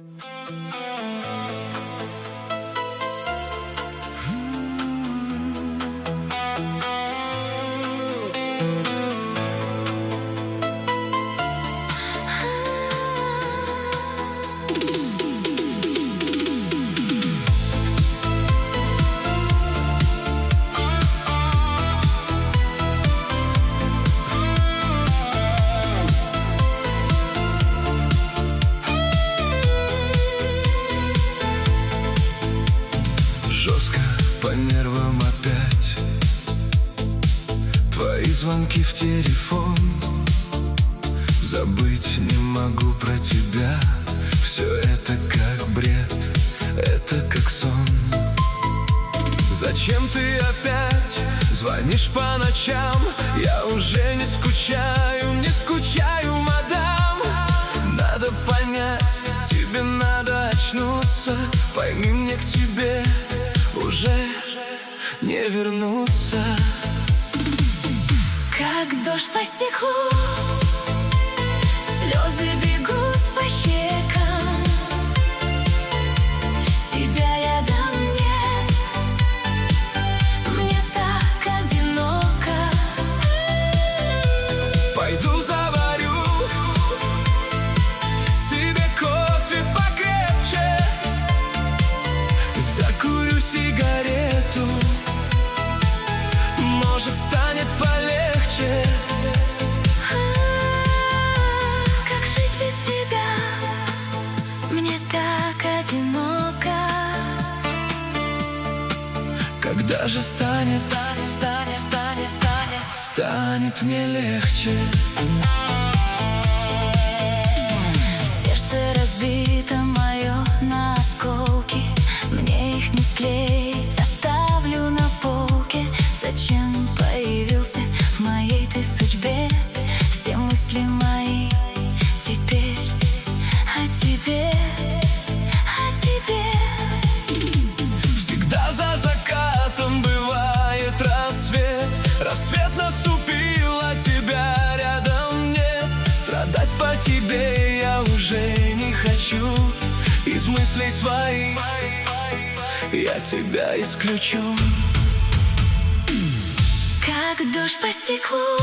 Жестко по нервам опять твои звонки в телефон. Забыть не могу про тебя. Все это как бред, это как сон. Зачем ты опять звонишь по ночам? Я уже не скучаю, мадам. Надо понять, тебе надо очнуться. Пойми, мне к тебе уже не вернуться. Как дождь по стеклу, слезы бегут по щекам. Тебя рядом нет, мне так одиноко. Пойду заварю себе кофе покрепче, закурю сигарету, может, станет полегче. Как жить без тебя? Мне так одиноко. Когда же станет мне легче? Сердце разбито мое на осколки. Мне их не склеить, оставлю на полке. Зачем появился в моей ты судьбе? Все мысли мои теперь о тебе, о тебе. Всегда за закатом бывает рассвет. Рассвет наступил, а тебя рядом нет. Страдать по тебе я уже не хочу. Из мыслей своих я тебя исключу. Как дождь по стеклу,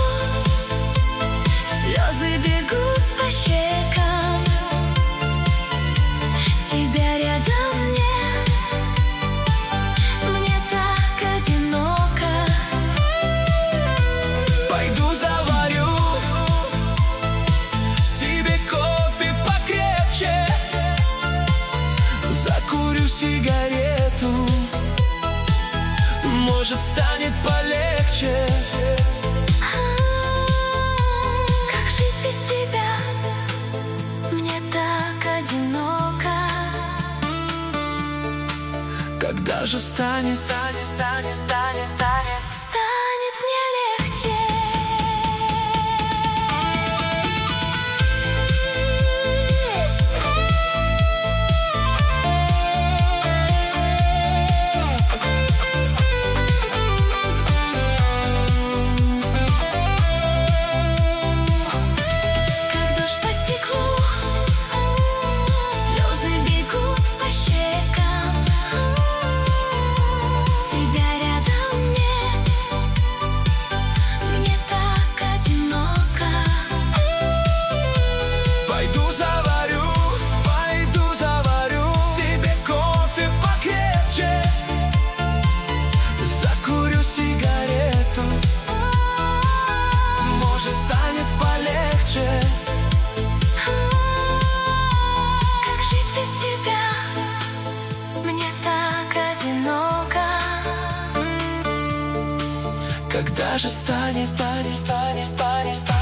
слезы бегут по щекам. Тебя рядом нет, мне так одиноко. Пойду заварю себе кофе покрепче, закурю сигарету, может, станет полегче. Как жить без тебя? Мне так одиноко. Когда же станет мне легче. Как дождь по стеклу, слезы бегут по щекам. Тебя рядом нет, мне так одиноко. Пойду заварю себе кофе покрепче, закурю сигарету, может, станет полегче. Как жить без тебя? Мне так одиноко. Когда же станет